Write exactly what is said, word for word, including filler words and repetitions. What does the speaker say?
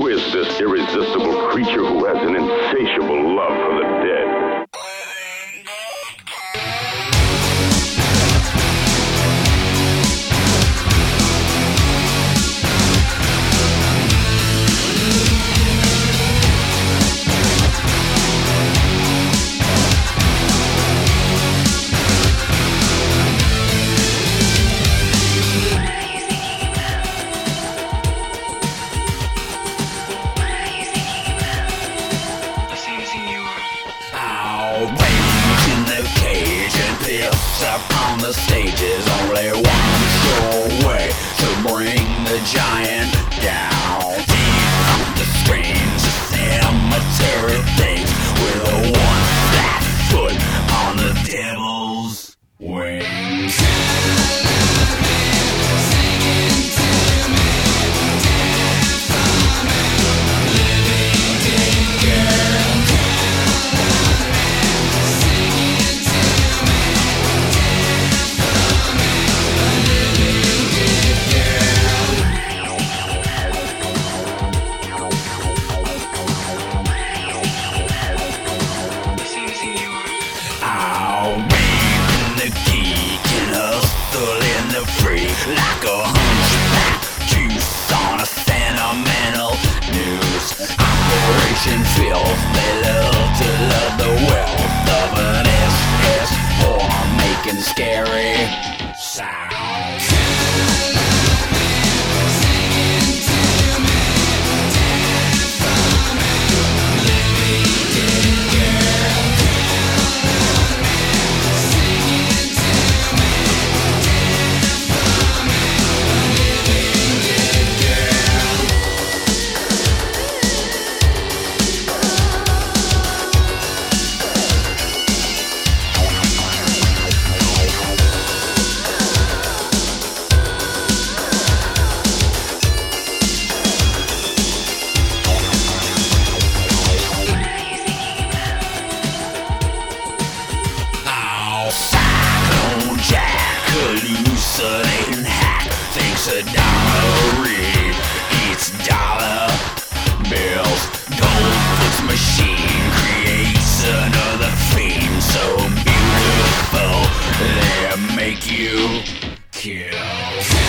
Who is this irresistible creature who has an insatiable love for the dead? On the stage is only one sure way to bring the giant down. Deep the strange cemetery things with a one flat foot on the devil's wings. Singing to me, dance for me, living dead girl. Singing to me. Like a hunchback juice on a sentimental news operation filth. They love to love the wealth of an S S form making scary sounds. Singing to me, dance for me, living dead girl. Singing to me. Hallucinating hack thinks a dollar read eats dollar bills. Goldfoot's machine creates another theme so beautiful they make you kill.